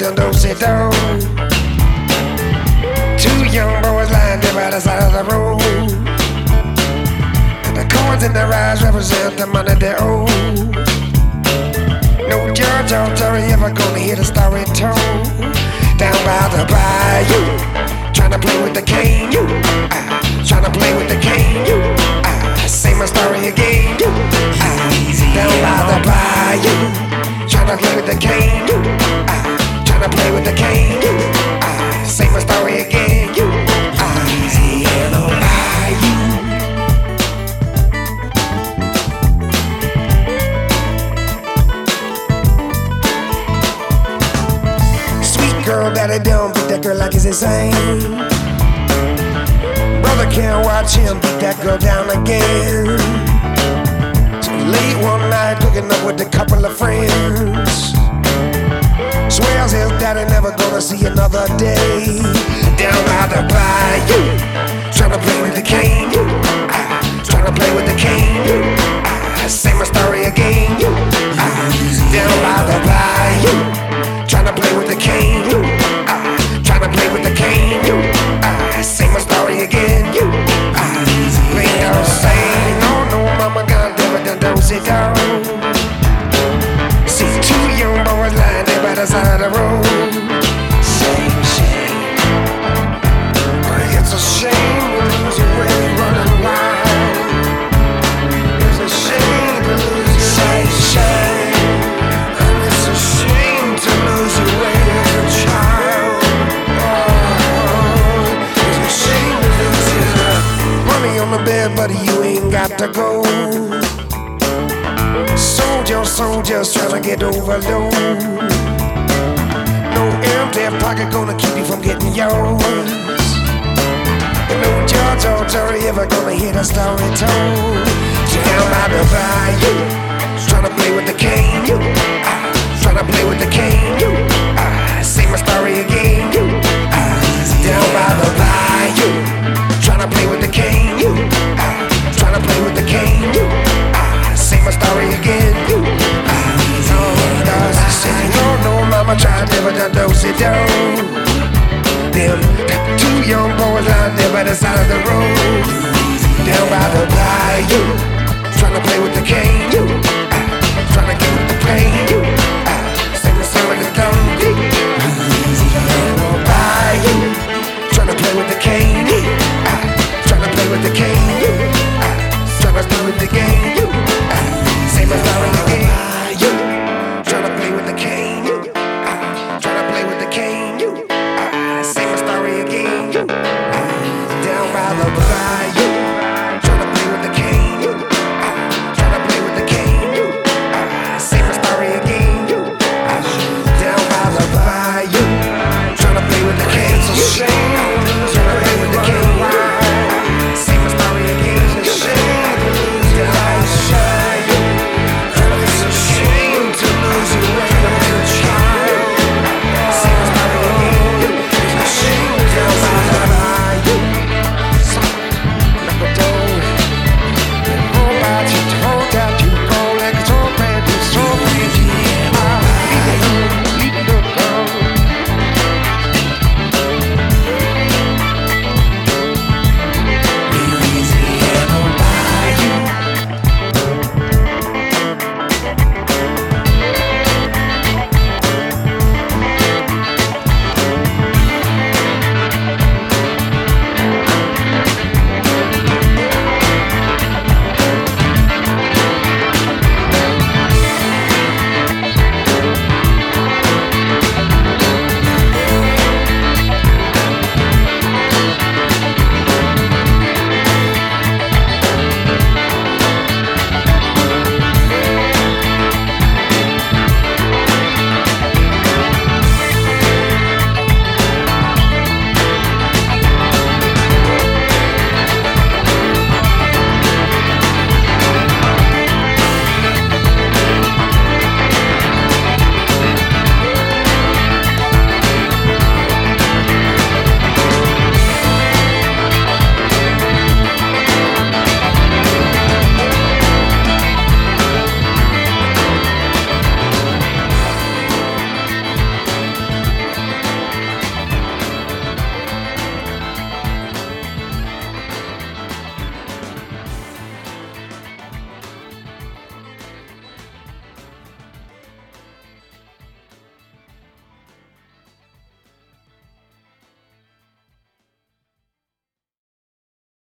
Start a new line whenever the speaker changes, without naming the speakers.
done don't sit down. Two young boys lying there by the side of the road. And the coins in their eyes represent the money they owe. No judge or jury ever gonna hear the story told. Down by the bayou, tryna play with the cane. Tryna play with the cane. Say my story again. Down by the bayou, tryna play with the cane. Tryna play with the cane. Say my story again. Easy in the bayou. Sweet girl, daddy don't beat that girl like he's insane. Brother can't watch him beat that girl down again. So late one night cooking up with a couple of friends. Swears his daddy never gonna see another day. Down by the bayou, tryna play with the cane. Tryna play with the cane. Say my story again. Down by the bayou, tryna play with the cane. Tryna play with the cane. Say my story again. Play no say no, no, mama got never done don't sit down. See two young boys lying there by the side of the road. Same shame. It's a shame to lose your way running wild. It's a shame to lose your way. Shame. And it's a shame to lose your way as a child. Oh, it's a shame to lose your way. Money on the bed, but you ain't got to go. Soldiers trying to get overload. No empty pocket gonna keep you from getting yours. And no judge or jury ever gonna hear the story told. Down by the bayou, trying to play with the cane. Trying to play with the cane. Say my story again. Down by the bayou, trying to play with the cane. Trying to play with the cane. Say my story again. No, mama tried, never done don't sit down. Them two young boys lying there by the side of the road. Down by the bayou, trying to play with the cane. Trying to get with the pain.